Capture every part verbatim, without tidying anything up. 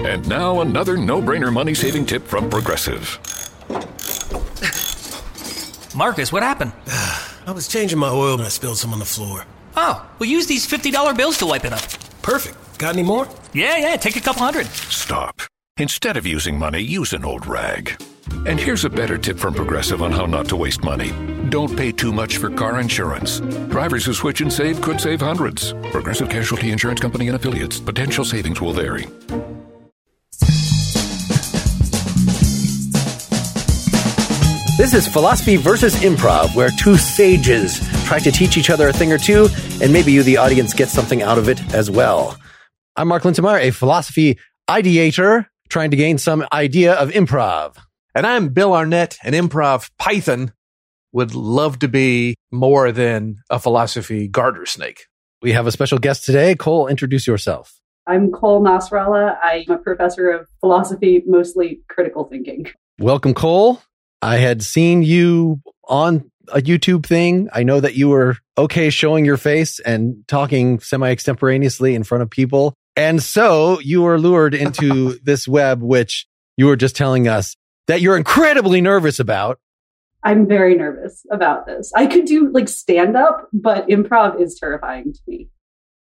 And now another no-brainer money-saving tip from Progressive. Marcus, what happened? I was changing my oil and I spilled some on the floor. Oh, we'll use these fifty dollar bills to wipe it up. Perfect. Got any more? Yeah, yeah, take a couple hundred. Stop. Instead of using money, use an old rag. And here's a better tip from Progressive on how not to waste money. Don't pay too much for car insurance. Drivers who switch and save could save hundreds. Progressive Casualty Insurance Company and Affiliates. Potential savings will vary. This is Philosophy versus Improv, where two sages try to teach each other a thing or two, and maybe you, the audience, get something out of it as well. I'm Mark Lintemeyer, a philosophy ideator trying to gain some idea of improv. And I'm Bill Arnett, an improv python. Would love to be more than a philosophy garter snake. We have a special guest today. Cole, introduce yourself. I'm Cole Nasrallah. I'm a professor of philosophy, mostly critical thinking. Welcome, Cole. I had seen you on a YouTube thing. I know that you were okay showing your face and talking semi-extemporaneously in front of people. And so you were lured into this web, which you were just telling us that you're incredibly nervous about. I'm very nervous about this. I could do like stand-up, but improv is terrifying to me.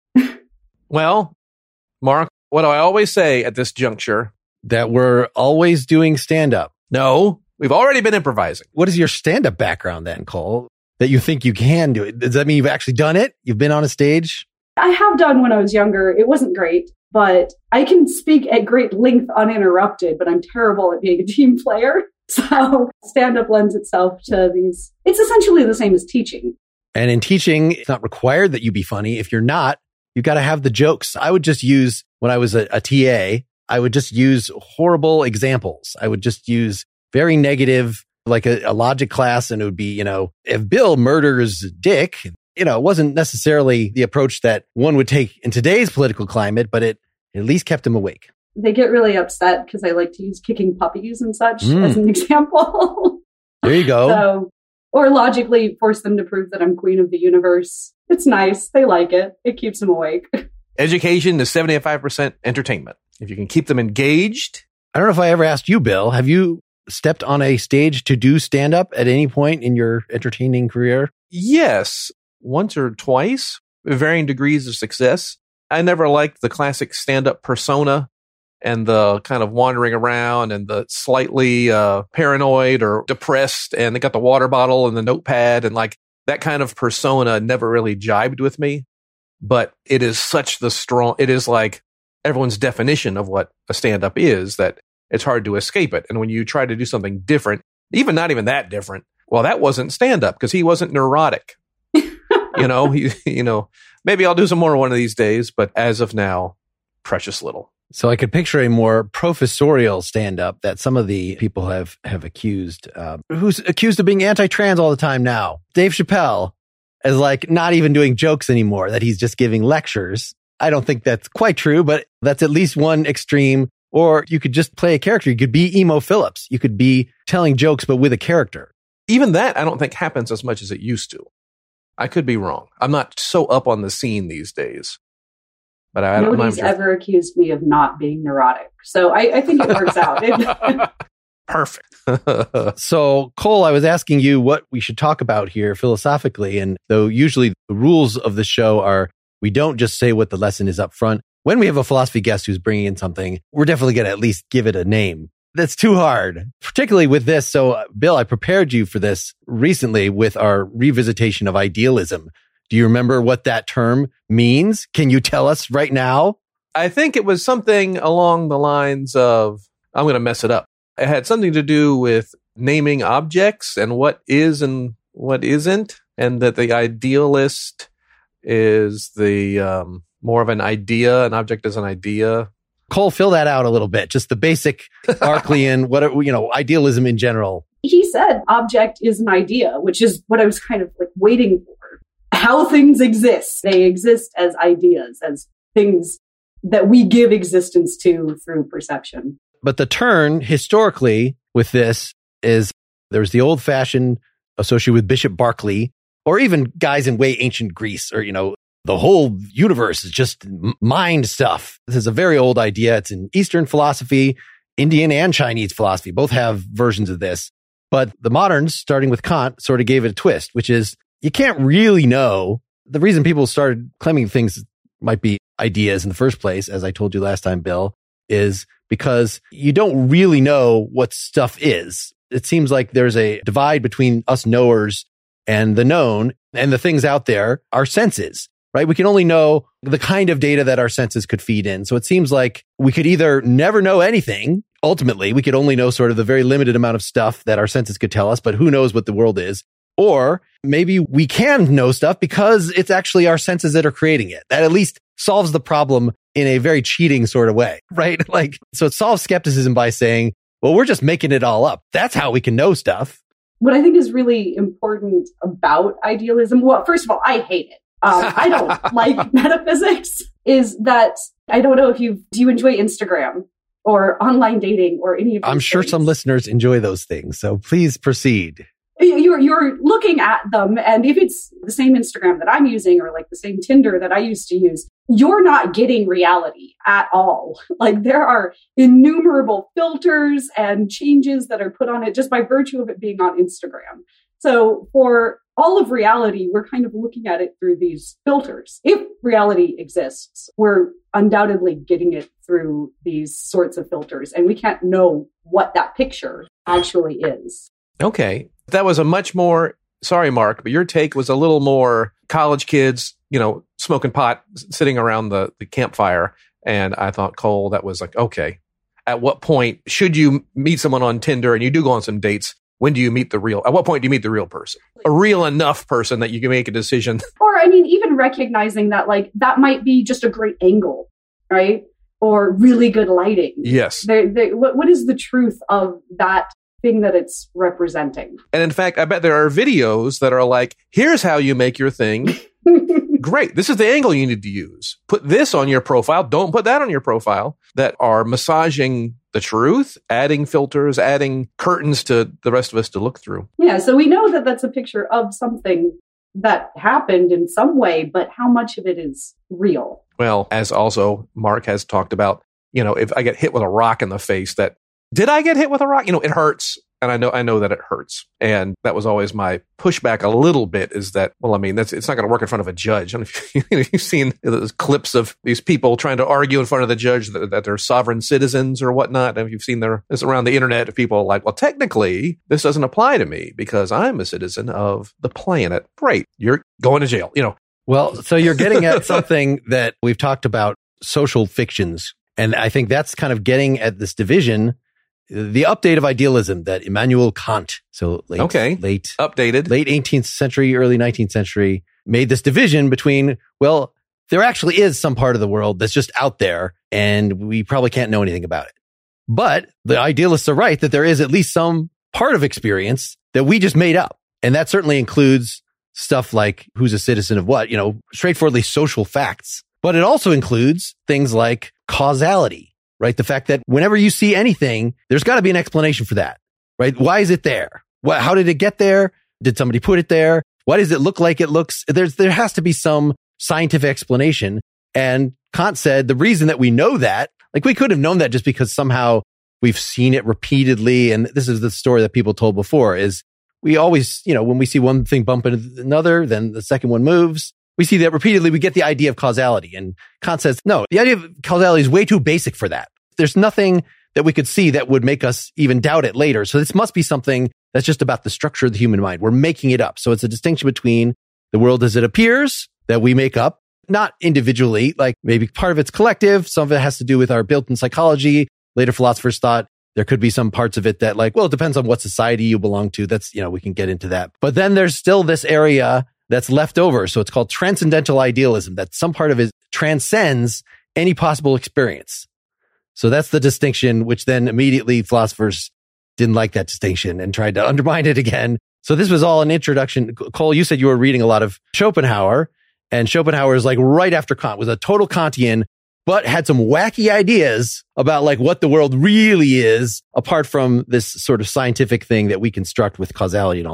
Well, Mark, what do I always say at this juncture? That we're always doing stand-up. No, we've already been improvising. What is your stand-up background then, Cole, that you think you can do it? Does that mean you've actually done it? You've been on a stage? I have done when I was younger. It wasn't great, but I can speak at great length uninterrupted, but I'm terrible at being a team player. So stand-up lends itself to these. It's essentially the same as teaching. And in teaching, it's not required that you be funny. If you're not, you got to have the jokes. I would just use, when I was a, a T A, I would just use horrible examples. I would just use very negative, like a, a logic class. And it would be, you know, if Bill murders Dick, you know, it wasn't necessarily the approach that one would take in today's political climate, but it at least kept him awake. They get really upset because I like to use kicking puppies and such Mm. as an example. There you go. So, or logically force them to prove that I'm queen of the universe. It's nice. They like it. It keeps them awake. Education is seventy-five percent entertainment. If you can keep them engaged. I don't know if I ever asked you, Bill, have you stepped on a stage to do stand-up at any point in your entertaining career? Yes, once or twice, varying degrees of success. I never liked the classic stand-up persona and the kind of wandering around and the slightly uh, paranoid or depressed, and they got the water bottle and the notepad, and like that kind of persona never really jibed with me. But it is such the strong, it is like everyone's definition of what a stand-up is that it's hard to escape it. And when you try to do something different, even not even that different, well, that wasn't stand-up because he wasn't neurotic. you know, he, you know, maybe I'll do some more one of these days, but as of now, precious little. So I could picture a more professorial stand-up that some of the people have, have accused, uh, who's accused of being anti-trans all the time now. Dave Chappelle is like not even doing jokes anymore, that he's just giving lectures. I don't think that's quite true, but that's at least one extreme. Or you could just play a character. You could be Emo Phillips. You could be telling jokes, but with a character. Even that, I don't think happens as much as it used to. I could be wrong. I'm not so up on the scene these days. But I don't Nobody's ever accused me of not being neurotic. So I, I think it works out. Perfect. So, Cole, I was asking you what we should talk about here philosophically. And though usually the rules of the show are we don't just say what the lesson is up front. When we have a philosophy guest who's bringing in something, we're definitely going to at least give it a name. That's too hard, particularly with this. So, uh, Bill, I prepared you for this recently with our revisitation of idealism. Do you remember what that term means? Can you tell us right now? I think it was something along the lines of, I'm going to mess it up. It had something to do with naming objects and what is and what isn't, and that the idealist is the um, more of an idea. An object is an idea. Cole, fill that out a little bit. Just the basic Berkeleyan, what you know, idealism in general. He said object is an idea, which is what I was kind of like waiting for. How things exist. They exist as ideas, as things that we give existence to through perception. But the turn historically with this is there's the old fashioned associated with Bishop Berkeley, or even guys in way ancient Greece, or, you know, the whole universe is just mind stuff. This is a very old idea. It's in Eastern philosophy, Indian and Chinese philosophy. Both have versions of this. But the moderns, starting with Kant, sort of gave it a twist, which is you can't really know. The reason people started claiming things might be ideas in the first place, as I told you last time, Bill, is because you don't really know what stuff is. It seems like there's a divide between us knowers and the known, and the things out there are senses, right? We can only know the kind of data that our senses could feed in. So it seems like we could either never know anything. Ultimately, we could only know sort of the very limited amount of stuff that our senses could tell us, but who knows what the world is? Or maybe we can know stuff because it's actually our senses that are creating it. That at least solves the problem in a very cheating sort of way, right? Like, so it solves skepticism by saying, well, we're just making it all up. That's how we can know stuff. What I think is really important about idealism, well, first of all, I hate it. Um, I don't like metaphysics, is that I don't know if you, do you enjoy Instagram or online dating or any of these I'm sure things? some listeners enjoy those things. So please proceed. You're, you're looking at them, and if it's the same Instagram that I'm using or like the same Tinder that I used to use, you're not getting reality at all. Like there are innumerable filters and changes that are put on it just by virtue of it being on Instagram. So for all of reality, we're kind of looking at it through these filters. If reality exists, we're undoubtedly getting it through these sorts of filters, and we can't know what that picture actually is. Okay. That was a much more, sorry, Mark, but your take was a little more college kids, you know, smoking pot, sitting around the, the campfire. And I thought, Cole, that was like, okay, at what point should you meet someone on Tinder and you do go on some dates? When do you meet the real, at what point do you meet the real person? A real enough person that you can make a decision. Or, I mean, even recognizing that, like, that might be just a great angle, right? Or really good lighting. Yes. They, they, what, what is the truth of that thing that it's representing? And in fact, I bet there are videos that are like, here's how you make your thing. Great. This is the angle you need to use. Put this on your profile. Don't put that on your profile, that are massaging the truth, adding filters, adding curtains to the rest of us to look through. Yeah. So we know that that's a picture of something that happened in some way, but how much of it is real? Well, as also Mark has talked about, you know, if I get hit with a rock in the face, that did I get hit with a rock? You know, it hurts. And I know, I know that it hurts. And that was always my pushback a little bit, is that, well, I mean, that's, it's not going to work in front of a judge. I don't know if you, you've seen those clips of these people trying to argue in front of the judge that, that they're sovereign citizens or whatnot. And you've seen there, this around the internet of people like, well, technically this doesn't apply to me because I'm a citizen of the planet. Great. You're going to jail, you know. Well, so you're getting at something that we've talked about, social fictions. And I think that's kind of getting at this division, the update of idealism that Immanuel Kant, so late, okay. late, updated, late eighteenth century, early nineteenth century, made this division between, well, there actually is some part of the world that's just out there and we probably can't know anything about it. But the idealists are right that there is at least some part of experience that we just made up. And that certainly includes stuff like who's a citizen of what, you know, straightforwardly social facts. But it also includes things like causality. Right? The fact that whenever you see anything, there's got to be an explanation for that, right? Why is it there? What, how did it get there? Did somebody put it there? Why does it look like it looks? There's, there has to be some scientific explanation. And Kant said the reason that we know that, like we could have known that just because somehow we've seen it repeatedly. And this is the story that people told before, is we always, you know, when we see one thing bump into another, then the second one moves. We see that repeatedly, we get the idea of causality. And Kant says, no, the idea of causality is way too basic for that. There's nothing that we could see that would make us even doubt it later. So this must be something that's just about the structure of the human mind. We're making it up. So it's a distinction between the world as it appears that we make up, not individually, like maybe part of it's collective. Some of it has to do with our built-in psychology. Later philosophers thought there could be some parts of it that, like, well, it depends on what society you belong to. That's, you know, we can get into that. But then there's still this area that's left over. So it's called transcendental idealism, that some part of it transcends any possible experience. So that's the distinction, which then immediately philosophers didn't like that distinction and tried to undermine it again. So this was all an introduction. Cole, you said you were reading a lot of Schopenhauer, and Schopenhauer is like right after Kant, was a total Kantian, but had some wacky ideas about like what the world really is, apart from this sort of scientific thing that we construct with causality and all that.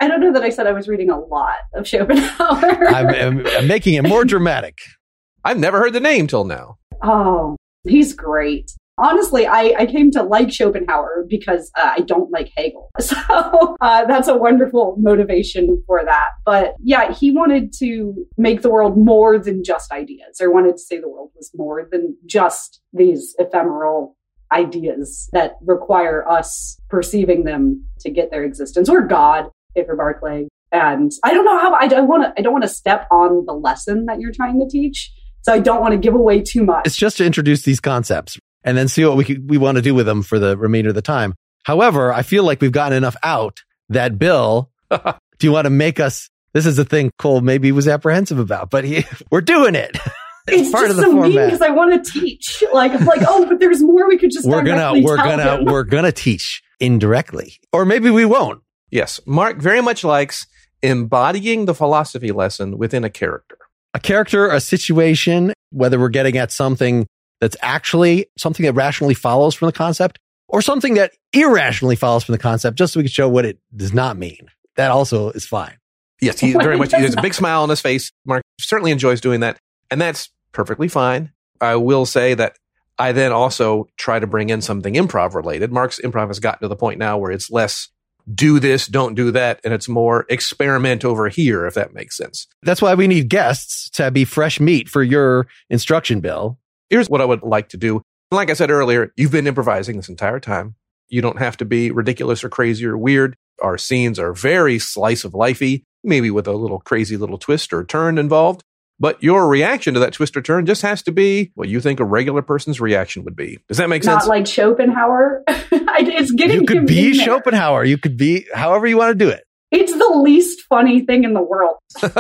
I don't know that I said I was reading a lot of Schopenhauer. I'm, I'm, I'm making it more dramatic. I've never heard the name till now. Oh, he's great. Honestly, I, I came to like Schopenhauer because uh, I don't like Hegel. So uh, that's a wonderful motivation for that. But yeah, he wanted to make the world more than just ideas, or wanted to say the world was more than just these ephemeral ideas that require us perceiving them to get their existence, or God, if you're Barclay. And I don't know how I don't want to. I don't want to step on the lesson that you're trying to teach, so I don't want to give away too much. It's just to introduce these concepts and then see what we we want to do with them for the remainder of the time. However, I feel like we've gotten enough out that Bill, do you want to make us? This is a thing Cole maybe was apprehensive about, but he, we're doing it. It's, it's part just of the so format. Mean because I want to teach. Like, I'm like, oh, but there's more we could just. We're gonna, we're gonna, him. we're gonna teach indirectly, or maybe we won't. Yes, Mark very much likes embodying the philosophy lesson within a character. A character, a situation, whether we're getting at something that's actually something that rationally follows from the concept, or something that irrationally follows from the concept, just so we can show what it does not mean. That also is fine. Yes, he very much, there's a big smile on his face. Mark certainly enjoys doing that, and that's perfectly fine. I will say that I then also try to bring in something improv related. Mark's improv has gotten to the point now where it's less do this, don't do that, and it's more experiment over here, if that makes sense. That's why we need guests to be fresh meat for your instruction, Bill. Here's what I would like to do. Like I said earlier, you've been improvising this entire time. You don't have to be ridiculous or crazy or weird. Our scenes are very slice of lifey, maybe with a little crazy little twist or turn involved. But your reaction to that twist or turn just has to be what you think a regular person's reaction would be. Does that make Not sense? Not like Schopenhauer. It's getting You could be there. Schopenhauer. You could be however you want to do it. It's the least funny thing in the world.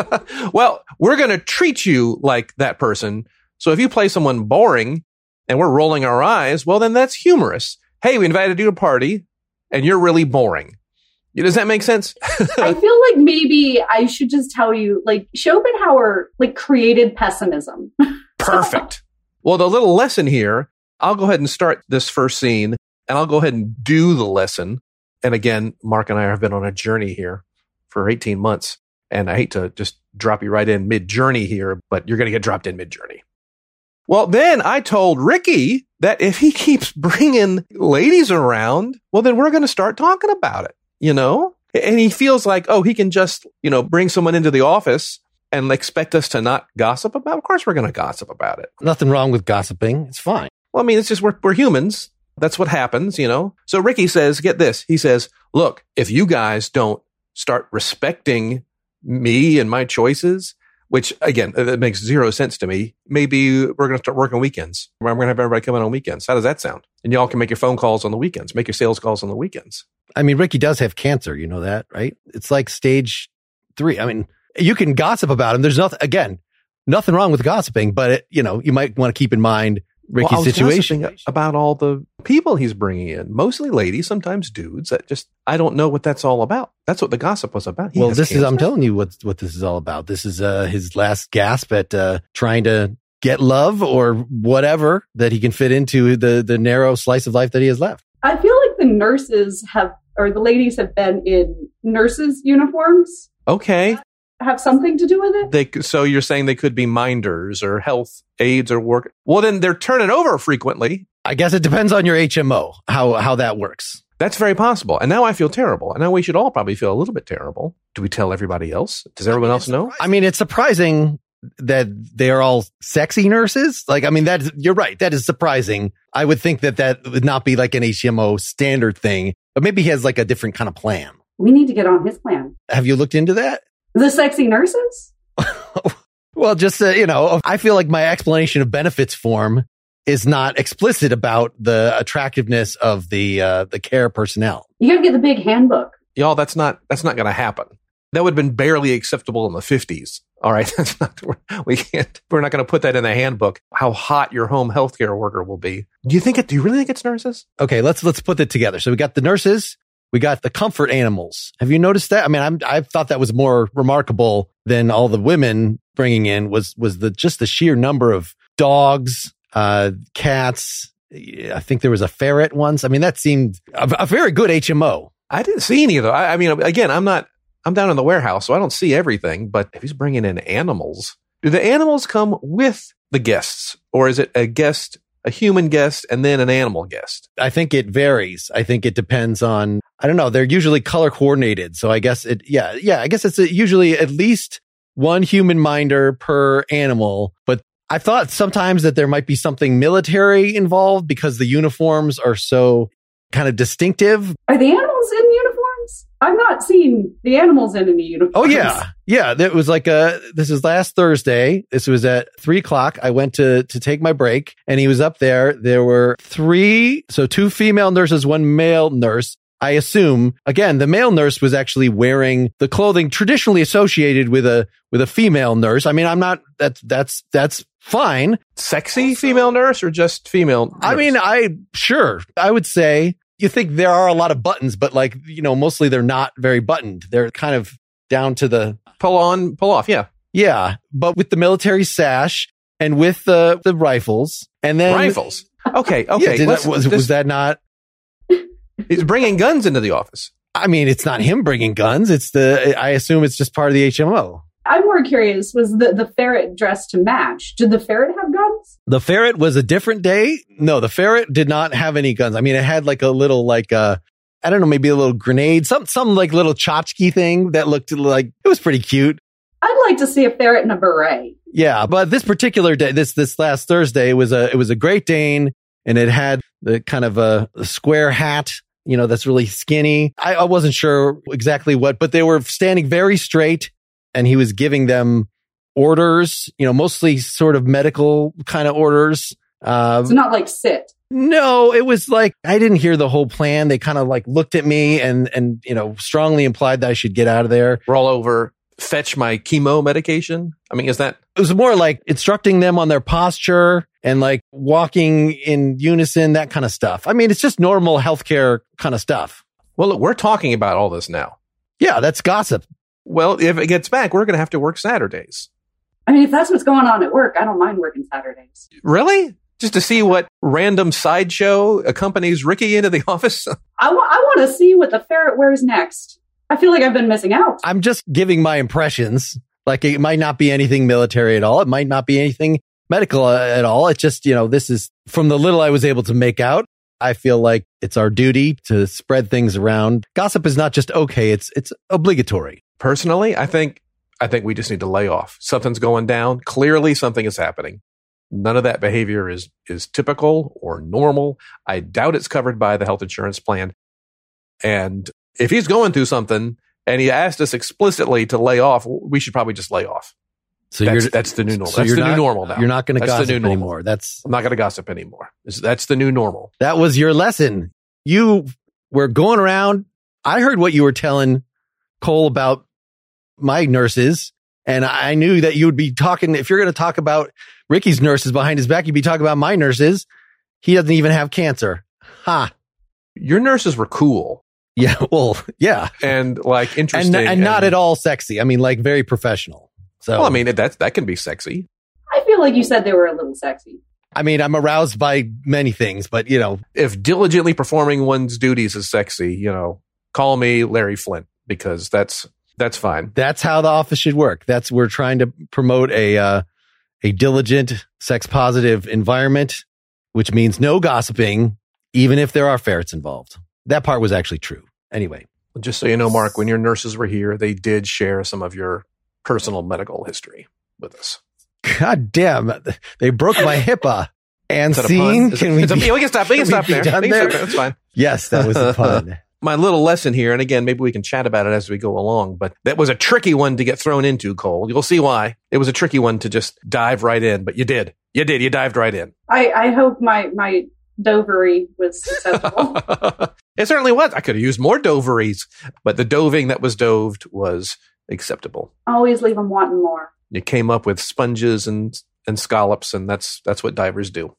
Well, we're going to treat you like that person. So if you play someone boring and we're rolling our eyes, well, then that's humorous. Hey, we invited you to a party and you're really boring. Does that make sense? I feel like maybe I should just tell you, like, Schopenhauer, like, created pessimism. Perfect. Well, the little lesson here, I'll go ahead and start this first scene and I'll go ahead and do the lesson. And again, Mark and I have been on a journey here for eighteen months. And I hate to just drop you right in mid-journey here, but you're going to get dropped in mid-journey. Well, then I told Ricky that if he keeps bringing ladies around, well, then we're going to start talking about it, you know? And he feels like, oh, he can just, you know, bring someone into the office and expect us to not gossip about it. Of course, we're going to gossip about it. Nothing wrong with gossiping. It's fine. Well, I mean, it's just we're, we're humans. That's what happens, you know? So Ricky says, get this. He says, look, if you guys don't start respecting me and my choices, which, again, that makes zero sense to me. Maybe we're going to start working weekends. I'm going to have everybody come in on weekends. How does that sound? And y'all can make your phone calls on the weekends, make your sales calls on the weekends. I mean, Ricky does have cancer. You know that, right? It's like stage three. I mean, you can gossip about him. There's nothing, again, nothing wrong with gossiping, but, it, you know, you might want to keep in mind Ricky's well, I was situation. gossiping about all the people he's bringing in, mostly ladies, sometimes dudes. That just, I don't know what that's all about. That's what the gossip was about. He well, this cancer. is, I'm telling you what, what this is all about. This is uh, his last gasp at uh, trying to get love or whatever that he can fit into the, the narrow slice of life that he has left. I feel like the nurses have, or the ladies have been in nurses' uniforms. Okay. Have something to do with it? They, so you're saying they could be minders or health aides or work. Well, then they're turning over frequently. I guess it depends on your H M O, how, how that works. That's very possible. And now I feel terrible. And now we should all probably feel a little bit terrible. Do we tell everybody else? Does everyone else know? I mean, it's surprising that they are all sexy nurses. Like, I mean, that you're right. That is surprising. I would think that that would not be like an H M O standard thing, but maybe he has like a different kind of plan. We need to get on his plan. Have you looked into that? The sexy nurses? Well, just, uh, you know, I feel like my explanation of benefits form is not explicit about the attractiveness of the uh, the care personnel. You got to get the big handbook. Y'all, that's not that's not going to happen. That would have been barely acceptable in the fifties. All right, that's not we can't. We're not going to put that in the handbook. How hot your home healthcare worker will be. Do you think it? Do you really think it's nurses? Okay, let's let's put it together. So we got the nurses. We got the comfort animals. Have you noticed that? I mean, I'm, I thought that was more remarkable than all the women bringing in was, was the, just the sheer number of dogs, uh, cats. I think there was a ferret once. I mean, that seemed a, a very good H M O. I didn't see any of them. I, I mean, again, I'm not, I'm down in the warehouse, so I don't see everything. But if he's bringing in animals, do the animals come with the guests? Or is it a guest, a human guest, and then an animal guest? I think it varies. I think it depends on, I don't know, they're usually color coordinated. So I guess it, yeah, yeah, I guess it's a, usually at least one human minder per animal. But I thought sometimes that there might be something military involved because the uniforms are so kind of distinctive. Are the animals in uniforms? I've not seen the animals in any uniforms. Oh, yeah. Yeah. It was like a, this is last Thursday. This was at three o'clock. I went to, to take my break and he was up there. There were three, so two female nurses, one male nurse. I assume, again, the male nurse was actually wearing the clothing traditionally associated with a, with a female nurse. I mean, I'm not, that's, that's, that's fine. Sexy female nurse or just female nurse? I mean, I, sure. I would say you think there are a lot of buttons, but like, you know, mostly they're not very buttoned. They're kind of down to the pull on, pull off. Yeah. Yeah. But with the military sash and with the, the rifles and then rifles. Okay. Okay. Yeah, that, was, was that not? He's bringing guns into the office. I mean, it's not him bringing guns. It's the, I assume it's just part of the H M O. I'm more curious, was the, the ferret dressed to match? Did the ferret have guns? The ferret was a different day. No, the ferret did not have any guns. I mean, it had like a little, like, uh, I don't know, maybe a little grenade, some, some like little tchotchke thing that looked like, it was pretty cute. I'd like to see a ferret in a beret. Yeah. But this particular day, this, this last Thursday, it was a, it was a Great Dane and it had the kind of a, a square hat. You know, that's really skinny. I, I wasn't sure exactly what, but they were standing very straight and he was giving them orders, you know, mostly sort of medical kind of orders. Uh, so not like sit. No, it was like, I didn't hear the whole plan. They kind of like looked at me and, and, you know, strongly implied that I should get out of there. Roll over, fetch my chemo medication. I mean, is that? It was more like instructing them on their posture and like walking in unison, that kind of stuff. I mean, it's just normal healthcare kind of stuff. Well, look, we're talking about all this now. Yeah, that's gossip. Well, if it gets back, we're going to have to work Saturdays. I mean, if that's what's going on at work, I don't mind working Saturdays. Really? Just to see what random sideshow accompanies Ricky into the office? I, w- I want to see what the ferret wears next. I feel like I've been missing out. I'm just giving my impressions. Like, it might not be anything military at all. It might not be anything medical at all. It's just, you know, this is from the little I was able to make out. I feel like it's our duty to spread things around. Gossip is not just okay. It's, it's obligatory. Personally, I think, I think we just need to lay off. Something's going down. Clearly something is happening. None of that behavior is, is typical or normal. I doubt it's covered by the health insurance plan. And if he's going through something and he asked us explicitly to lay off, we should probably just lay off. So that's, you're, that's the new normal. So that's you're the not, new normal now. You're not going to gossip the new anymore. That's I'm not going to gossip anymore. That's the new normal. That was your lesson. You were going around. I heard what you were telling Cole about my nurses, and I knew that you would be talking. If you're going to talk about Ricky's nurses behind his back, you'd be talking about my nurses. He doesn't even have cancer. Ha! Your nurses were cool. Yeah. Well, yeah, and like interesting, and, and, and not at all sexy. I mean, like very professional. So, well, I mean, that that can be sexy. I feel like you said they were a little sexy. I mean, I'm aroused by many things, but you know, if diligently performing one's duties is sexy, you know, call me Larry Flint because that's that's fine. That's how the office should work. That's we're trying to promote a uh, a diligent, sex positive environment, which means no gossiping, even if there are ferrets involved. That part was actually true. Anyway, just so you know, Mark, when your nurses were here, they did share some of your personal medical history with us. God damn, they broke my HIPAA. And scene, can we, a, be, we can stop. We can, can stop there. Done we can there? stop there. That's fine. Yes, that was a pun. My little lesson here, and again, maybe we can chat about it as we go along, but that was a tricky one to get thrown into, Cole. You'll see why. It was a tricky one to just dive right in, but you did. You did. You dived right in. I, I hope my, my dovery was successful. It certainly was. I could have used more doveries, but the doving that was doved was acceptable. Always leave them wanting more. You came up with sponges and and scallops, and that's that's what divers do.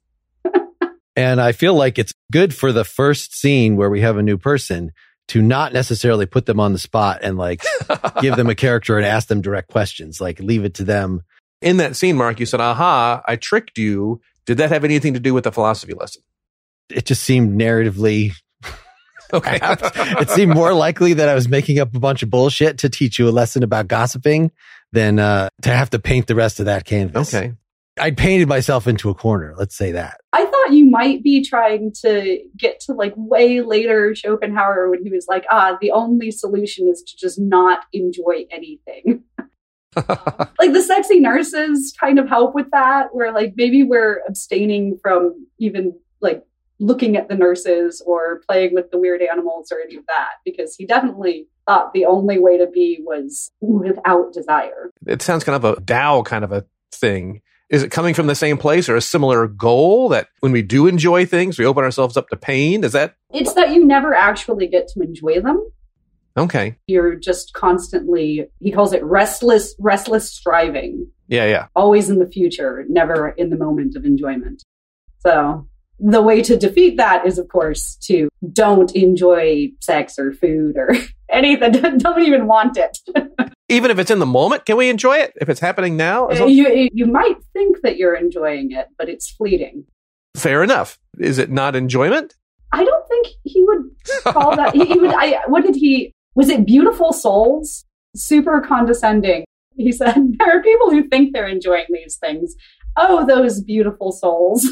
And I feel like it's good for the first scene where we have a new person to not necessarily put them on the spot and like give them a character and ask them direct questions, like leave it to them. In that scene, Mark, you said, aha, I tricked you. Did that have anything to do with the philosophy lesson? It just seemed narratively Okay. It seemed more likely that I was making up a bunch of bullshit to teach you a lesson about gossiping than uh, to have to paint the rest of that canvas. Okay. I painted myself into a corner. Let's say that. I thought you might be trying to get to like way later Schopenhauer when he was like, ah, the only solution is to just not enjoy anything. Like the sexy nurses kind of help with that, where like maybe we're abstaining from even like looking at the nurses or playing with the weird animals or any of that, because he definitely thought the only way to be was without desire. It sounds kind of a Tao kind of a thing. Is it coming from the same place or a similar goal that when we do enjoy things, we open ourselves up to pain? Is that? It's that you never actually get to enjoy them. Okay. You're just constantly, he calls it restless, restless striving. Yeah, yeah. Always in the future, never in the moment of enjoyment. So the way to defeat that is, of course, to don't enjoy sex or food or anything. Don't even want it. Even if it's in the moment, can we enjoy it? If it's happening now? As long- you, you might think that you're enjoying it, but it's fleeting. Fair enough. Is it not enjoyment? I don't think he would call that. He, he would. I, what did he? Was it beautiful souls? Super condescending. He said, there are people who think they're enjoying these things. Oh, those beautiful souls.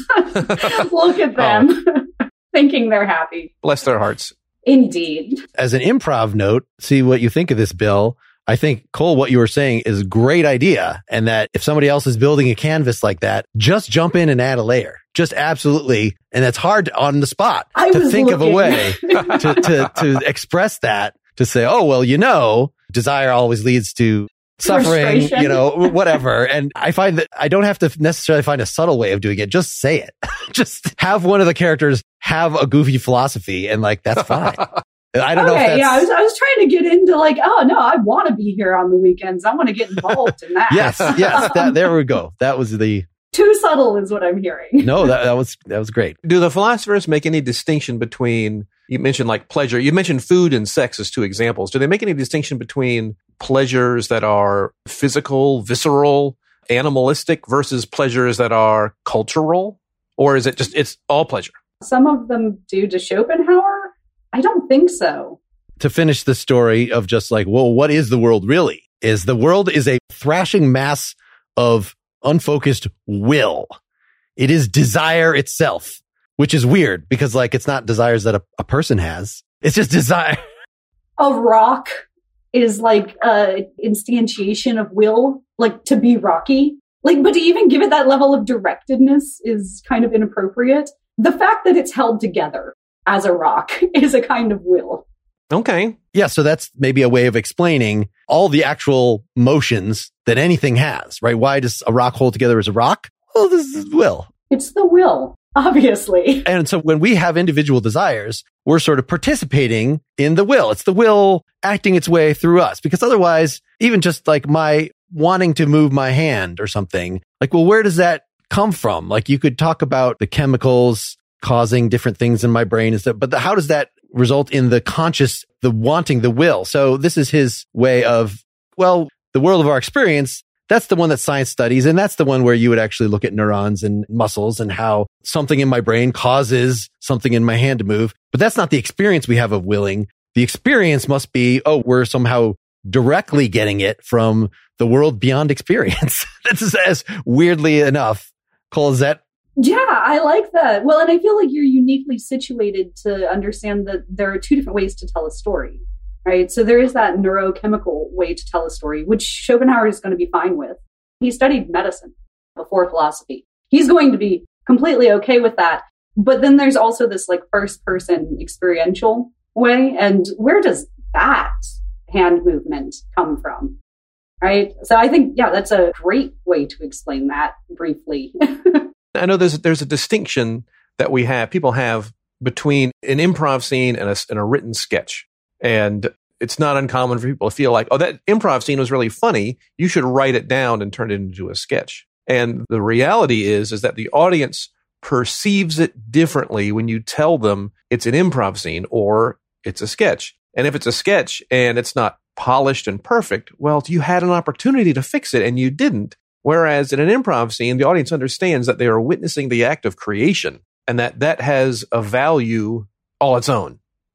Look at them. Oh. Thinking they're happy. Bless their hearts. Indeed. As an improv note, see what you think of this, Bill. I think, Cole, what you were saying is a great idea. And that if somebody else is building a canvas like that, just jump in and add a layer. Just absolutely. And that's hard on the spot I to think looking. of a way to, to, to express that, to say, oh, well, you know, desire always leads to suffering, you know, whatever. And I find that I don't have to necessarily find a subtle way of doing it. Just say it. Just have one of the characters have a goofy philosophy and like, that's fine. I don't okay, know if that's... yeah, I was, I was trying to get into like, oh no, I want to be here on the weekends. I want to get involved in that. Yes, yes, that, there we go. That was the... Too subtle is what I'm hearing. No, that, that was that was great. Do the philosophers make any distinction between, you mentioned like pleasure, you mentioned food and sex as two examples. Do they make any distinction between pleasures that are physical, visceral, animalistic versus pleasures that are cultural? Or is it just, it's all pleasure? Some of them do. To Schopenhauer? I don't think so. To finish the story of just like, well, what is the world really? Is the world is a thrashing mass of unfocused will. It is desire itself, which is weird because like it's not desires that a, a person has. It's just desire. A rock is like a instantiation of will, like to be rocky. Like, but to even give it that level of directedness is kind of inappropriate. The fact that it's held together as a rock is a kind of will. Okay. Yeah, so that's maybe a way of explaining all the actual motions that anything has, right? Why does a rock hold together as a rock? Well, this is will. It's the will, obviously. And so when we have individual desires, we're sort of participating in the will. It's the will acting its way through us, because otherwise, even just like my wanting to move my hand or something, like, well, where does that come from? Like you could talk about the chemicals causing different things in my brain and stuff, but the, how does that result in the conscious, the wanting, the will? So this is his way of, well, the world of our experience, that's the one that science studies. And that's the one where you would actually look at neurons and muscles and how something in my brain causes something in my hand to move. But that's not the experience we have of willing. The experience must be, oh, we're somehow directly getting it from the world beyond experience. This is as weirdly enough. Cole, is that? Yeah, I like that. Well, and I feel like you're uniquely situated to understand that there are two different ways to tell a story, right? So there is that neurochemical way to tell a story, which Schopenhauer is going to be fine with. He studied medicine before philosophy. He's going to be completely okay with that. But then there's also this like first person experiential way. And where does that hand movement come from? Right? So I think, yeah, that's a great way to explain that briefly. I know there's there's a distinction that we have, people have between an improv scene and a, and a written sketch. And it's not uncommon for people to feel like, oh, that improv scene was really funny. You should write it down and turn it into a sketch. And the reality is, is that the audience perceives it differently when you tell them it's an improv scene or it's a sketch. And if it's a sketch and it's not polished and perfect, well, you had an opportunity to fix it and you didn't. Whereas in an improv scene, the audience understands that they are witnessing the act of creation and that that has a value all its own.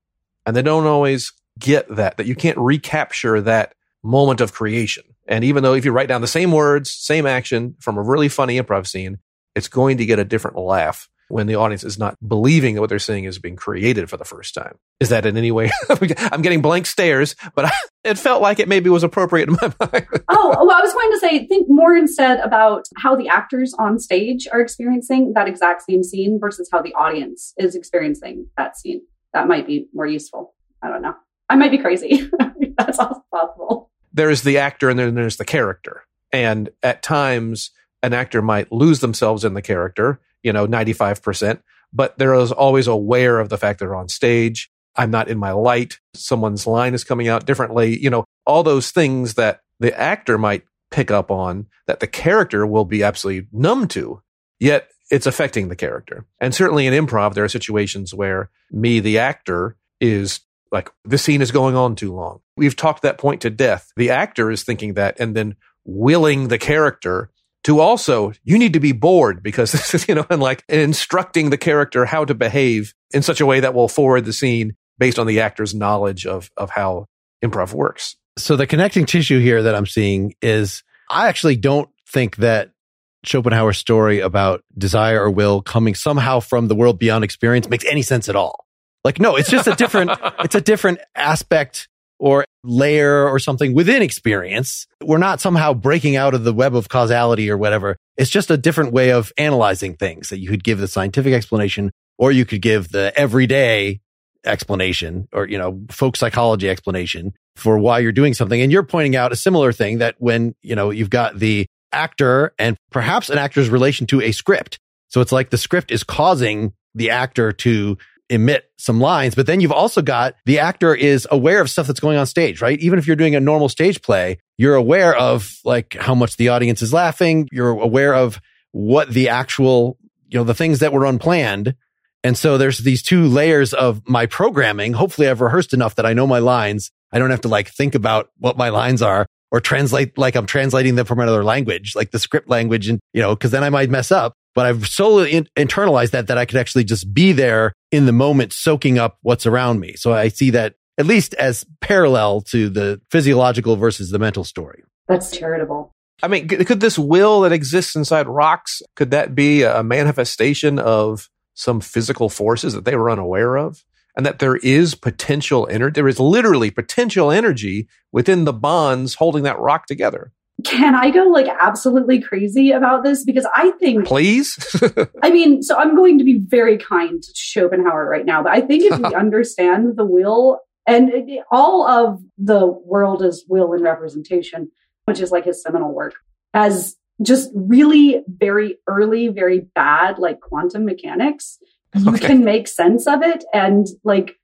And they don't always get that, that you can't recapture that moment of creation. And even though if you write down the same words, same action from a really funny improv scene, it's going to get a different laugh when the audience is not believing that what they're seeing is being created for the first time. Is that in any way? I'm getting blank stares, but I, it felt like it maybe was appropriate in my mind. Oh, well, I was going to say, think more instead about how the actors on stage are experiencing that exact same scene versus how the audience is experiencing that scene. That might be more useful. I don't know. I might be crazy. That's also possible. There's the actor and then there's the character. And at times, an actor might lose themselves in the character, you know, ninety-five percent, but they're always aware of the fact they're on stage. I'm not in my light. Someone's line is coming out differently. You know, all those things that the actor might pick up on that the character will be absolutely numb to, yet it's affecting the character. And certainly in improv, there are situations where me, the actor, is like, the scene is going on too long. We've talked that point to death. The actor is thinking that and then willing the character to also, you need to be bored because this is, you know, and like instructing the character how to behave in such a way that will forward the scene based on the actor's knowledge of, of how improv works. So the connecting tissue here that I'm seeing is I actually don't think that Schopenhauer's story about desire or will coming somehow from the world beyond experience makes any sense at all. Like, no, it's just a different, it's a different aspect or layer or something within experience. We're not somehow breaking out of the web of causality or whatever. It's just a different way of analyzing things that you could give the scientific explanation, or you could give the everyday explanation or, you know, folk psychology explanation for why you're doing something. And you're pointing out a similar thing that when, you know, you've got the actor and perhaps an actor's relation to a script. So it's like the script is causing the actor to emit some lines, but then you've also got the actor is aware of stuff that's going on stage, right? Even if you're doing a normal stage play, you're aware of like how much the audience is laughing. You're aware of what the actual, you know, the things that were unplanned. And so there's these two layers of my programming. Hopefully I've rehearsed enough that I know my lines. I don't have to like think about what my lines are or translate like I'm translating them from another language, like the script language, and, you know, because then I might mess up. But I've solely in- internalized that, that I could actually just be there in the moment, soaking up what's around me. So I see that at least as parallel to the physiological versus the mental story. That's charitable. I mean, could this will that exists inside rocks, could that be a manifestation of some physical forces that they were unaware of? And that there is potential energy, there is literally potential energy within the bonds holding that rock together. Can I go like absolutely crazy about this? Because I think... Please? I mean, so I'm going to be very kind to Schopenhauer right now, but I think if we understand the will and it, all of the world as will and representation, which is like his seminal work, as just really very early, very bad, like quantum mechanics, you okay. can make sense of it. And like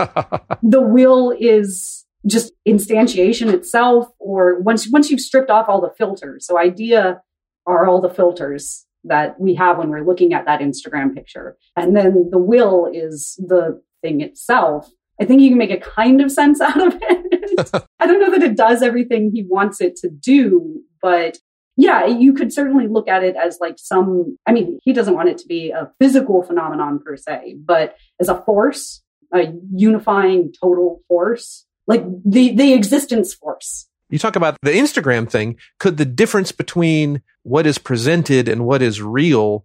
the will is just instantiation itself, or once once you've stripped off all the filters. So idea are all the filters that we have when we're looking at that Instagram picture. And then the will is the thing itself. I think you can make a kind of sense out of it. I don't know that it does everything he wants it to do, but yeah, you could certainly look at it as like some, I mean, he doesn't want it to be a physical phenomenon per se, but as a force, a unifying total force. Like the, the existence force. You talk about the Instagram thing. Could the difference between what is presented and what is real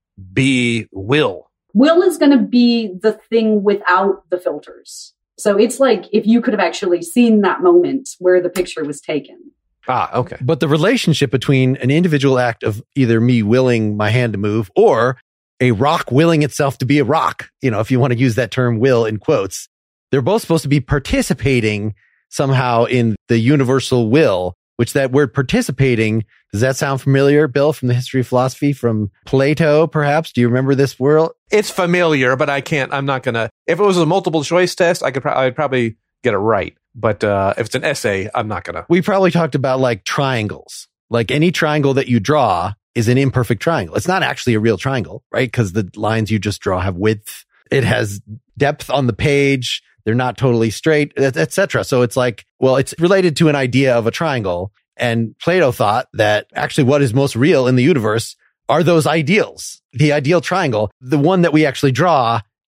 be will? Will is going to be the thing without the filters. So it's like if you could have actually seen that moment where the picture was taken. Ah, okay. But the relationship between an individual act of either me willing my hand to move or a rock willing itself to be a rock, you know, if you want to use that term will in quotes, they're both supposed to be participating somehow in the universal will, which that word participating, does that sound familiar, Bill, from the history of philosophy, from Plato, perhaps? Do you remember this word? It's familiar, but I can't, I'm not going to, if it was a multiple choice test, I could pro- I'd probably get it right. But uh, if it's an essay, I'm not going to. We probably talked about like triangles. Like any triangle that you draw is an imperfect triangle. It's not actually a real triangle, right? Because the lines you just draw have width. It has depth on the page. They're not totally straight, et cetera. So it's like, well, it's related to an idea of a triangle. And Plato thought that actually what is most real in the universe are those ideals. The ideal triangle, the one that we actually draw,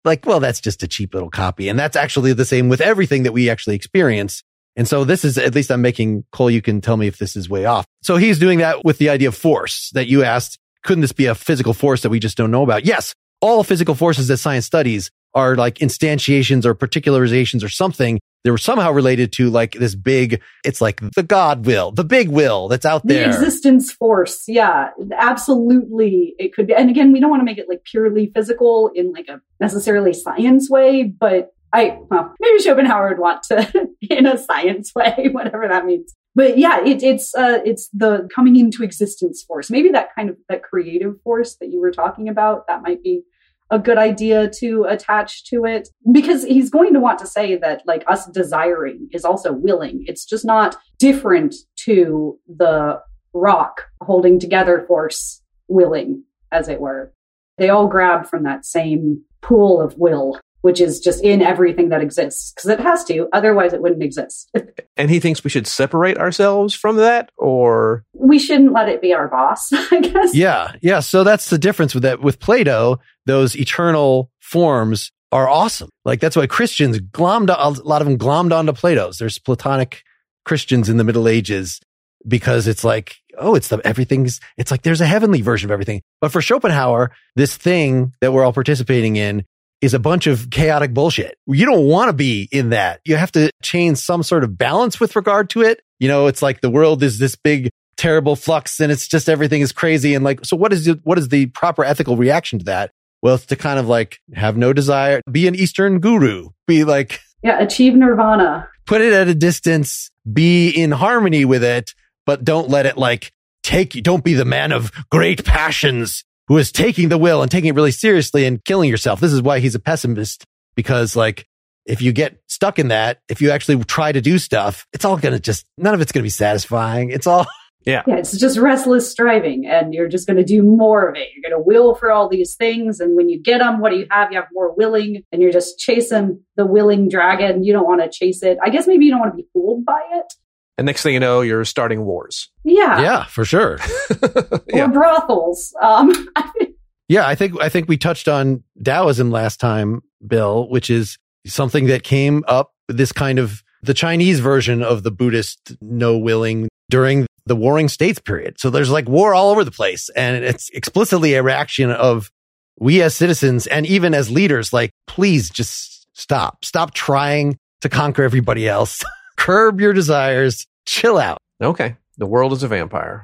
like, well, that's just a cheap little copy. And that's actually the same with everything that we actually experience. And so this is, at least I'm making, Cole, you can tell me if this is way off. So he's doing that with the idea of force that you asked. Couldn't this be a physical force that we just don't know about? Yes. All physical forces that science studies are like instantiations or particularizations or something. They were somehow related to like this big, it's like the God will, the big will that's out there. The existence force. Yeah, absolutely. It could be. And again, we don't want to make it like purely physical in like a necessarily science way, but I, well, maybe Schopenhauer would want to in a science way, whatever that means. But yeah, it, it's uh, it's the coming into existence force. Maybe that kind of that creative force that you were talking about, that might be a good idea to attach to it, because he's going to want to say that like us desiring is also willing. It's just not different to the rock holding together force willing, as it were. They all grab from that same pool of will, which is just in everything that exists, because it has to, otherwise it wouldn't exist. And he thinks we should separate ourselves from that, or we shouldn't let it be our boss, I guess. Yeah. Yeah. So that's the difference with that. With Plato, those eternal forms are awesome. Like that's why Christians glommed, a lot of them glommed onto Plato's. There's Platonic Christians in the Middle Ages because it's like, oh, it's the everything's, it's like there's a heavenly version of everything. But for Schopenhauer, this thing that we're all participating in is a bunch of chaotic bullshit. You don't want to be in that. You have to change some sort of balance with regard to it. You know, it's like the world is this big, terrible flux and it's just everything is crazy. And like, so what is the, what is the proper ethical reaction to that? Well, it's to kind of like have no desire, be an Eastern guru, be like, yeah, achieve nirvana, put it at a distance, be in harmony with it, but don't let it like take you. Don't be the man of great passions who is taking the will and taking it really seriously and killing yourself. This is why he's a pessimist, because like, if you get stuck in that, if you actually try to do stuff, it's all going to just, none of it's going to be satisfying. It's all, yeah. Yeah, it's just restless striving, and you're just going to do more of it. You're going to will for all these things, and when you get them, what do you have? You have more willing, and you're just chasing the willing dragon. You don't want to chase it. I guess maybe you don't want to be fooled by it. And next thing you know, you're starting wars. Yeah. Yeah, for sure. yeah. Or brothels. Um, yeah, I think I think we touched on Taoism last time, Bill, which is something that came up, this kind of the Chinese version of the Buddhist no willing during the warring states period. So there's like war all over the place. And it's explicitly a reaction of we as citizens and even as leaders, like, please just stop. Stop trying to conquer everybody else. Curb your desires. Chill out. Okay. The world is a vampire.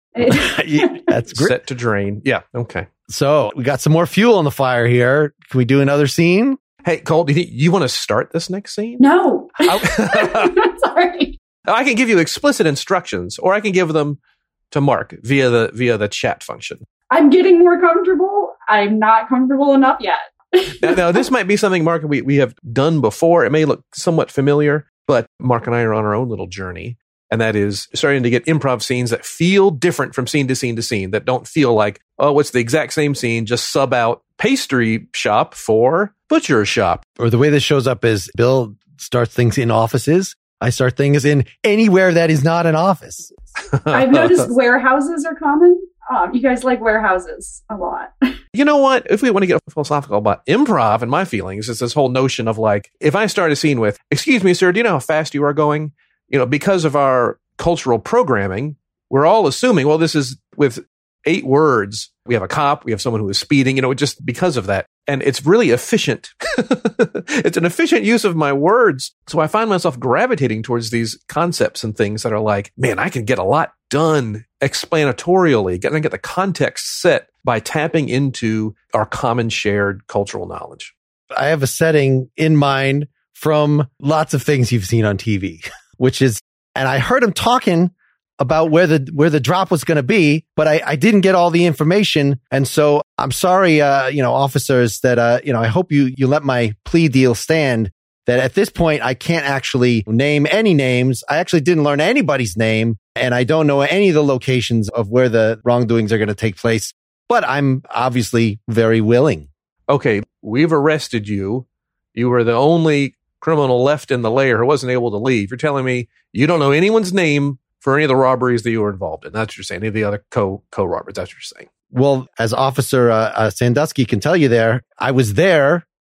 Yeah, that's great. Set to drain. Yeah. Okay. So we got some more fuel on the fire here. Can we do another scene? Hey, Cole, do you, you want to start this next scene? No. I'm sorry. I can give you explicit instructions, or I can give them to Mark via the via the chat function. I'm getting more comfortable. I'm not comfortable enough yet. now, now, this might be something, Mark, we, we have done before. It may look somewhat familiar, but Mark and I are on our own little journey. And that is starting to get improv scenes that feel different from scene to scene to scene, that don't feel like, oh, it's the exact same scene, just sub out pastry shop for butcher shop. Or the way this shows up is Bill starts things in offices. I start things in anywhere that is not an office. I've noticed warehouses are common. Um, you guys like warehouses a lot. You know what? If we want to get philosophical about improv and my feelings, it's this whole notion of like, if I start a scene with, excuse me, sir, do you know how fast you are going? You know, because of our cultural programming, we're all assuming, well, this is with eight words. We have a cop, we have someone who is speeding, you know, just because of that. And it's really efficient. It's an efficient use of my words. So I find myself gravitating towards these concepts and things that are like, man, I can get a lot done explanatorially, get, get the context set by tapping into our common shared cultural knowledge. I have a setting in mind from lots of things you've seen on T V, which is, and I heard him talking about where the where the drop was going to be, but I, I didn't get all the information. And so I'm sorry, uh, you know, officers, that, uh, you know, I hope you, you let my plea deal stand, that at this point, I can't actually name any names. I actually didn't learn anybody's name, and I don't know any of the locations of where the wrongdoings are going to take place, but I'm obviously very willing. Okay, we've arrested you. You were the only criminal left in the lair who wasn't able to leave. You're telling me you don't know anyone's name for any of the robberies that you were involved in. That's what you're saying. Any of the other co, co-robbers. That's what you're saying. Well, as Officer uh, uh, Sandusky can tell you there, I was there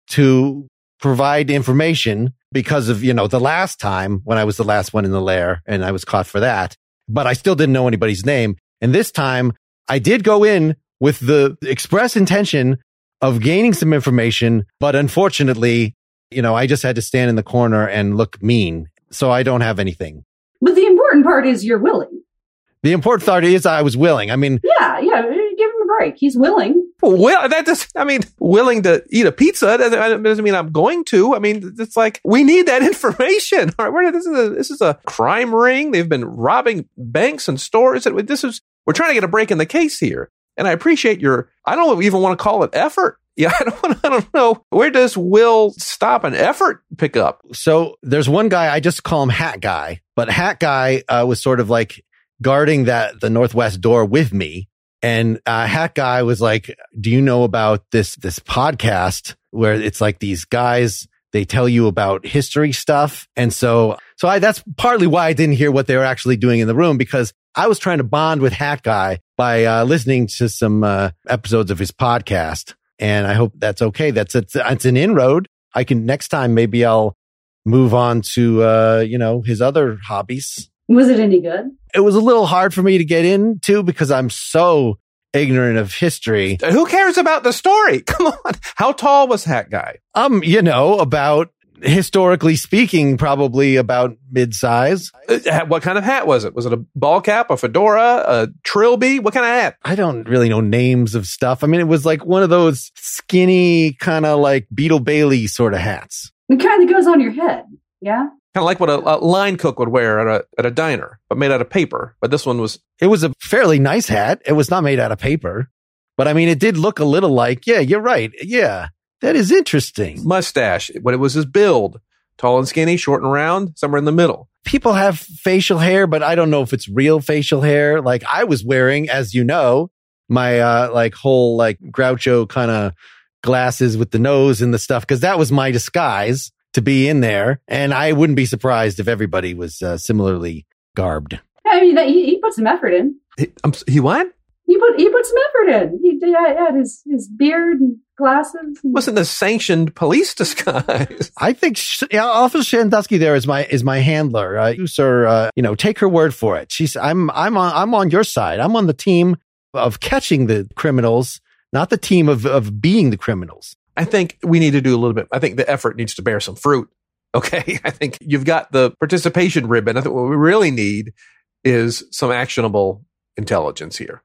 to provide information because of, you know, the last time when I was the last one in the lair and I was caught for that, but I still didn't know anybody's name. And this time I did go in with the express intention of gaining some information, but unfortunately, you know, I just had to stand in the corner and look mean. So I don't have anything. But the important part is you're willing. The important part is I was willing. I mean, yeah, yeah, give him a break. He's willing. Well, that does, I mean, willing to eat a pizza doesn't, doesn't mean I'm going to. I mean, it's like, we need that information. All right, we're, this is a, this is a crime ring. They've been robbing banks and stores. This is, we're trying to get a break in the case here. And I appreciate your, I don't even want to call it effort. Yeah, I don't, I don't know. Where does will stop and effort pick up? So there's one guy, I just call him Hat Guy, but Hat Guy uh, was sort of like guarding that, the Northwest door with me. And uh, Hat Guy was like, do you know about this, this podcast where it's like these guys, they tell you about history stuff. And so, so I, that's partly why I didn't hear what they were actually doing in the room, because I was trying to bond with Hat Guy by uh, listening to some uh, episodes of his podcast. And I hope that's okay. That's it's, it's an inroad. I can next time, maybe I'll move on to, uh, you know, his other hobbies. Was it any good? It was a little hard for me to get into because I'm so ignorant of history. Who cares about the story? Come on. How tall was Hat Guy? Um, you know, about historically speaking, probably about mid-size. Uh, what kind of hat was it? Was it a ball cap, a fedora, a trilby? What kind of hat? I don't really know names of stuff. I mean, it was like one of those skinny, kind of like Beetle Bailey sort of hats. The kind that goes on your head. Yeah. Kind of like what a, a line cook would wear at a at a diner, but made out of paper. But this one was... It was a fairly nice hat. It was not made out of paper. But I mean, it did look a little like, yeah, you're right. Yeah, that is interesting. Mustache. What it was his build. Tall and skinny, short and round, somewhere in the middle. People have facial hair, but I don't know if it's real facial hair. Like I was wearing, as you know, my uh like whole like Groucho kind of glasses with the nose and the stuff, because that was my disguise to be in there. And I wouldn't be surprised if everybody was uh, similarly garbed. I mean, he, he put some effort in. He, um, he what? He put he put some effort in. He did had his, his beard and glasses. And... Wasn't the sanctioned police disguise? I think sh- yeah, Officer Shandusky there is my is my handler. Uh, you sir, uh, you know, take her word for it. She's I'm I'm on I'm on your side. I'm on the team of catching the criminals, not the team of of being the criminals. I think we need to do a little bit. I think the effort needs to bear some fruit. Okay. I think you've got the participation ribbon. I think what we really need is some actionable intelligence here.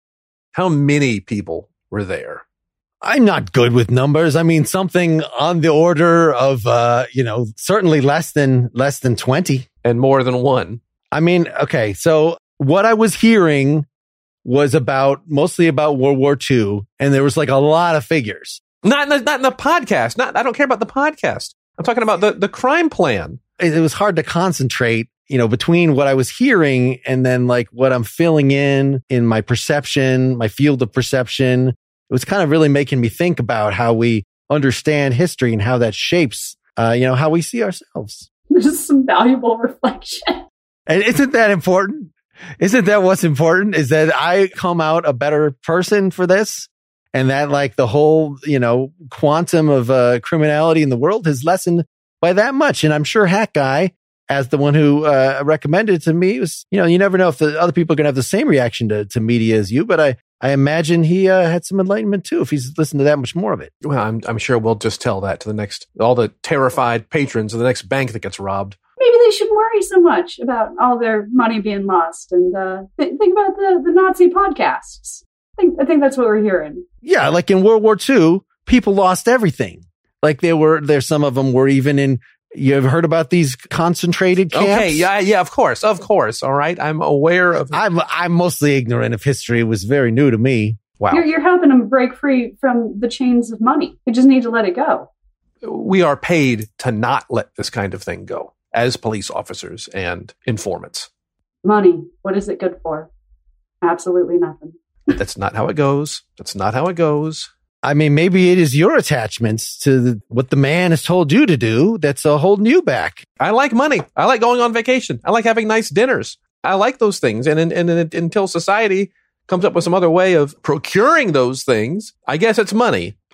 How many people were there? I'm not good with numbers. I mean, something on the order of, uh, you know, certainly less than, less than twenty. And more than one. I mean, okay. So what I was hearing was about, mostly about World War Two. And there was like a lot of figures. Not in the, not in the podcast. Not, I don't care about the podcast. I'm talking about the, the crime plan. It, it was hard to concentrate, you know, between what I was hearing and then like what I'm filling in, in my perception, my field of perception. It was kind of really making me think about how we understand history and how that shapes, uh, you know, how we see ourselves. Just some valuable reflection. And isn't that important? Isn't that what's important? Is that I come out a better person for this? And that like the whole, you know, quantum of uh, criminality in the world has lessened by that much. And I'm sure Hat Guy, as the one who uh, recommended it to me, was, you know, you never know if the other people are going to have the same reaction to, to media as you. But I, I imagine he uh, had some enlightenment, too, if he's listened to that much more of it. Well, I'm, I'm sure we'll just tell that to the next, all the terrified patrons of the next bank that gets robbed. Maybe they shouldn't worry so much about all their money being lost and uh, th- think about the, the Nazi podcasts. I think, I think that's what we're hearing. Yeah, like in World War Two, people lost everything. Like there were, there, some of them were even in, you have heard about these concentrated camps? Okay, yeah, yeah, of course, of course. All right, I'm aware of. I'm, I'm mostly ignorant of history. It was very new to me. Wow. You're, you're helping them break free from the chains of money. You just need to let it go. We are paid to not let this kind of thing go as police officers and informants. Money, what is it good for? Absolutely nothing. That's not how it goes. That's not how it goes. I mean, maybe it is your attachments to the, what the man has told you to do that's uh, holding you back. I like money. I like going on vacation. I like having nice dinners. I like those things. And, and, and until society comes up with some other way of procuring those things, I guess it's money.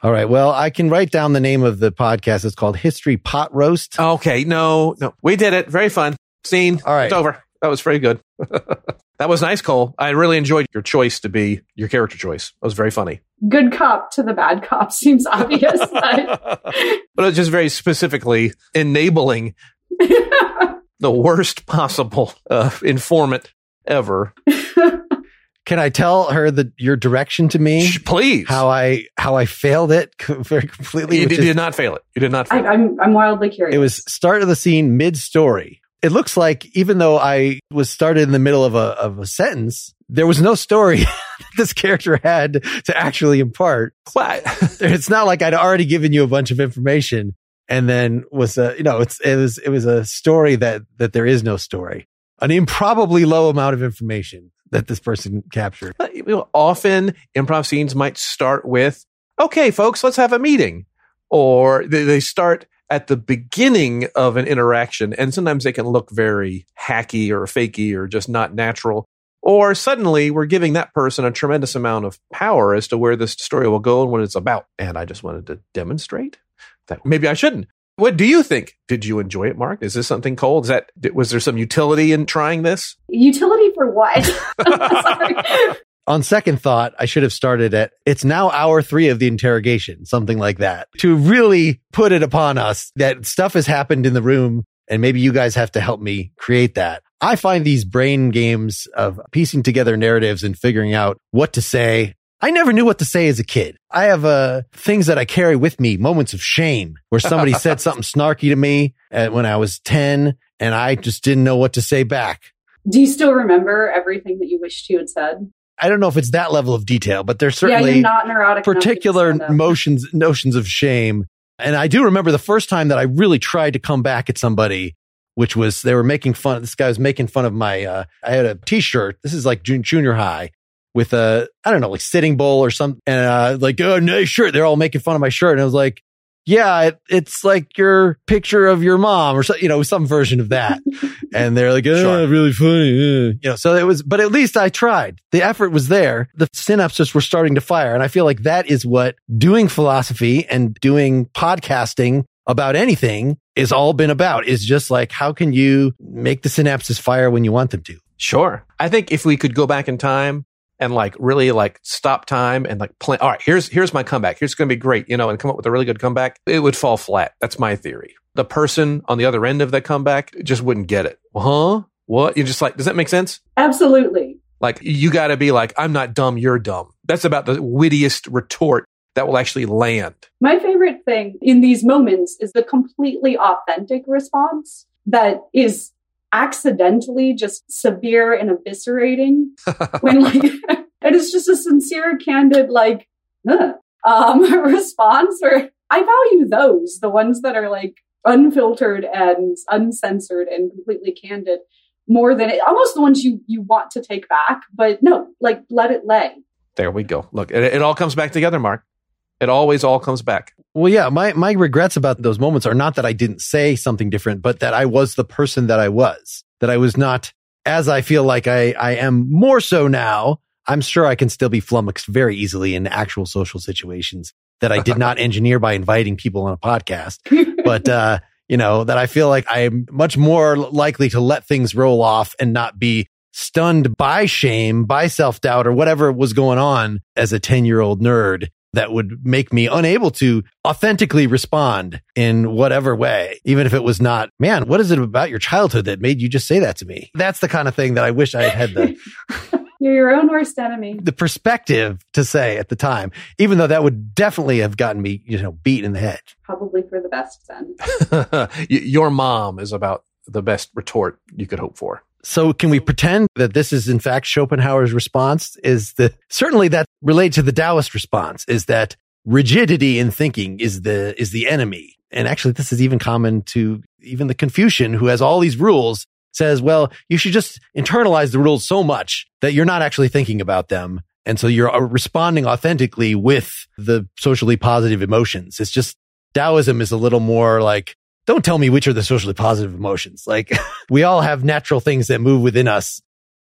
All right. Well, I can write down the name of the podcast. It's called History Pot Roast. Okay. No, no. We did it. Very fun. Scene. All right. It's over. That was very good. That was nice, Cole. I really enjoyed your choice to be your character choice. That was very funny. Good cop to the bad cop seems obvious. But, but it's just very specifically enabling the worst possible uh, informant ever. Can I tell her the your direction to me? Please. How I how I failed it very completely. You did, is, did not fail it. You did not fail I, it. I'm I'm wildly curious. It was start of the scene, mid story. It looks like even though I was started in the middle of a of a sentence, there was no story this character had to actually impart. What? It's not like I'd already given you a bunch of information and then was a you know it's it was it was a story that that there is no story. An improbably low amount of information that this person captured. You know, often improv scenes might start with, okay, folks, let's have a meeting. Or they, they start at the beginning of an interaction, and sometimes they can look very hacky or fakey or just not natural. Or suddenly we're giving that person a tremendous amount of power as to where this story will go and what it's about. And I just wanted to demonstrate that maybe I shouldn't. What do you think? Did you enjoy it, Mark? Is this something, Cole? Is that, was there some utility in trying this? Utility for what? Sorry. On second thought, I should have started at, it's now hour three of the interrogation, something like that, to really put it upon us that stuff has happened in the room and maybe you guys have to help me create that. I find these brain games of piecing together narratives and figuring out what to say. I never knew what to say as a kid. I have uh, things that I carry with me, moments of shame where somebody said something snarky to me at, when I was ten and I just didn't know what to say back. Do you still remember everything that you wished you had said? I don't know if it's that level of detail, but there's certainly yeah, you're not neurotic particular motions, notions of shame. And I do remember the first time that I really tried to come back at somebody, which was they were making fun. This guy was making fun of my, uh, I had a t-shirt. This is like junior high with a, I don't know, like Sitting Bull or something. And uh, like, oh, nice shirt. They're all making fun of my shirt. And I was like, yeah, it, it's like your picture of your mom or so, you know, some version of that. And they're like, oh, sure. Really funny. Uh. You know, so it was, but at least I tried. The effort was there. The synapses were starting to fire. And I feel like that is what doing philosophy and doing podcasting about anything is all been about, is just like, how can you make the synapses fire when you want them to? Sure. I think if we could go back in time and like really like stop time and like plan, all right, here's, here's my comeback. Here's going to be great, you know, and come up with a really good comeback. It would fall flat. That's my theory. The person on the other end of that comeback just wouldn't get it. Huh? What? You're just like, does that make sense? Absolutely. Like you got to be like, I'm not dumb. You're dumb. That's about the wittiest retort that will actually land. My favorite thing in these moments is the completely authentic response that is accidentally just severe and eviscerating when like it is just a sincere, candid, like uh, um response. Or I value those, the ones that are like unfiltered and uncensored and completely candid, more than it, almost the ones you you want to take back, but no, like let it lay. There we go. Look, it, it all comes back together, Mark. It always all comes back. Well, yeah, my, my regrets about those moments are not that I didn't say something different, but that I was the person that I was, that I was not, as I feel like I, I am more so now. I'm sure I can still be flummoxed very easily in actual social situations that I did not engineer by inviting people on a podcast. But, uh, you know, that I feel like I'm much more likely to let things roll off and not be stunned by shame, by self-doubt, or whatever was going on as a ten-year-old nerd that would make me unable to authentically respond in whatever way, even if it was not, man, what is it about your childhood that made you just say that to me? That's the kind of thing that I wish I had the... You're your own worst enemy. The perspective to say at the time, even though that would definitely have gotten me, you know, beat in the head. Probably for the best then. Your mom is about the best retort you could hope for. So can we pretend that this is in fact Schopenhauer's response? Is the certainly that related to the Taoist response is that rigidity in thinking is the is the enemy. And actually this is even common to even the Confucian, who has all these rules, says, well, you should just internalize the rules so much that you're not actually thinking about them. And so you're responding authentically with the socially positive emotions. It's just Taoism is a little more like, don't tell me which are the socially positive emotions. Like we all have natural things that move within us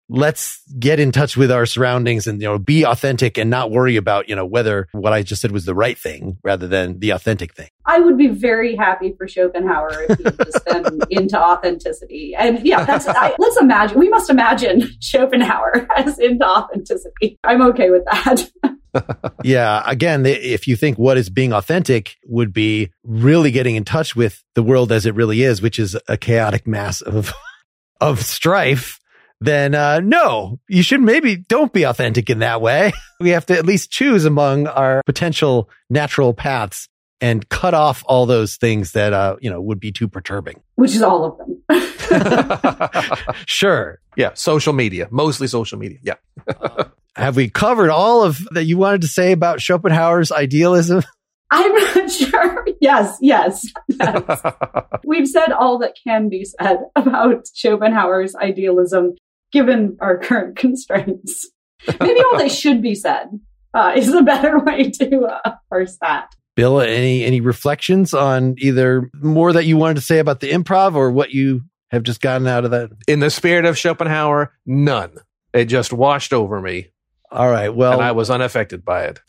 let's get in touch with our surroundings and, you know, be authentic and not worry about, you know, whether what I just said was the right thing rather than the authentic thing. I would be very happy for Schopenhauer if he had just been into authenticity. And yeah, that's, I, let's imagine, we must imagine Schopenhauer as into authenticity. I'm okay with that. Yeah. Again, if you think what is being authentic would be really getting in touch with the world as it really is, which is a chaotic mass of, of strife, then uh, no, you should maybe don't be authentic in that way. We have to at least choose among our potential natural paths and cut off all those things that, uh, you know, would be too perturbing. Which is all of them. Sure. Yeah. Social media, mostly social media. Yeah. uh, have we covered all of that you wanted to say about Schopenhauer's idealism? I'm not sure. Yes, yes, yes. We've said all that can be said about Schopenhauer's idealism, given our current constraints. Maybe all that should be said uh, is a better way to uh, parse that. Bill, any any reflections on either more that you wanted to say about the improv or what you have just gotten out of that? In the spirit of Schopenhauer, none. It just washed over me. All right. Well, and I was unaffected by it.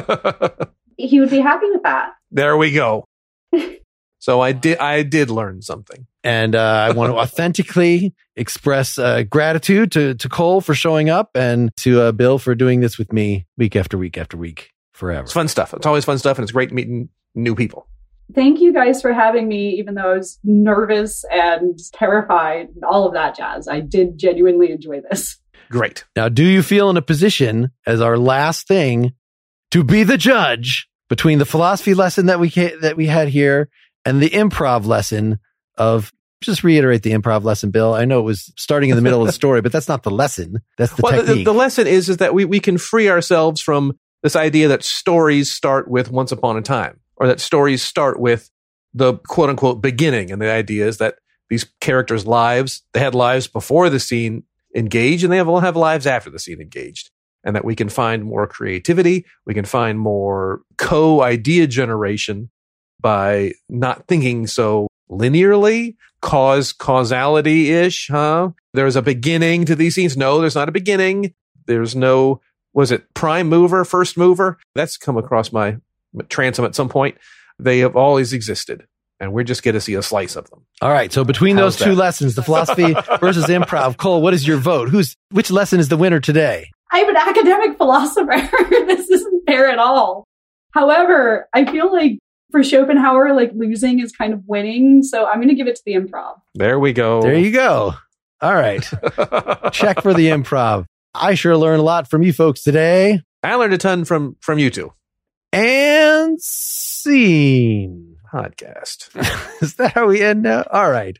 He would be happy with that. There we go. So I did. I did learn something, and uh, I want to authentically express uh, gratitude to to Cole for showing up and to uh, Bill for doing this with me week after week after week forever. It's fun stuff. It's always fun stuff, and it's great meeting new people. Thank you guys for having me, even though I was nervous and terrified and all of that jazz. I did genuinely enjoy this. Great. Now, do you feel in a position as our last thing to be the judge between the philosophy lesson that we ca- that we had here and the improv lesson of, just reiterate the improv lesson, Bill. I know it was starting in the middle of the story, but that's not the lesson. That's the well, technique. The, the lesson is, is that we, we can free ourselves from this idea that stories start with once upon a time, or that stories start with the quote unquote beginning. And the idea is that these characters' lives, they had lives before the scene engaged, and they will have lives after the scene engaged. And that we can find more creativity, we can find more co-idea generation by not thinking so linearly, cause causality-ish, huh? There's a beginning to these scenes. No, there's not a beginning. There's no, was it prime mover, first mover? That's come across my transom at some point. They have always existed, and we're just going to see a slice of them. All right. So between How's those two that? lessons, the philosophy versus improv, Cole, what is your vote? Who's which lesson is the winner today? I'm an academic philosopher. This isn't fair at all. However, I feel like for Schopenhauer, like losing is kind of winning. So I'm going to give it to the improv. There we go. There you go. All right. Check for the improv. I sure learned a lot from you folks today. I learned a ton from, from you two. And scene. Podcast. Is that how we end now? All right.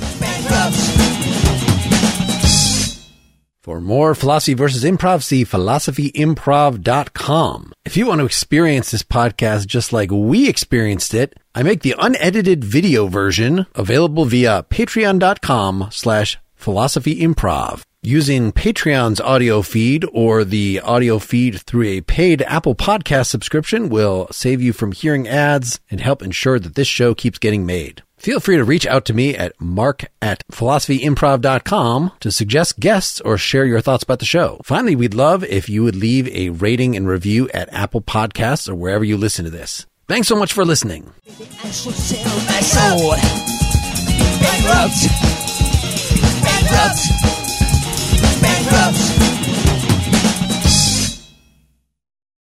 For more Philosophy versus Improv, see philosophy improv dot com. If you want to experience this podcast just like we experienced it, I make the unedited video version available via patreon dot com slash philosophy improv. Using Patreon's audio feed or the audio feed through a paid Apple Podcast subscription will save you from hearing ads and help ensure that this show keeps getting made. Feel free to reach out to me at mark at philosophy improv dot com to suggest guests or share your thoughts about the show. Finally, we'd love if you would leave a rating and review at Apple Podcasts or wherever you listen to this. Thanks so much for listening. I should sell my soul. Bankrupt. Bankrupt. Bankrupt.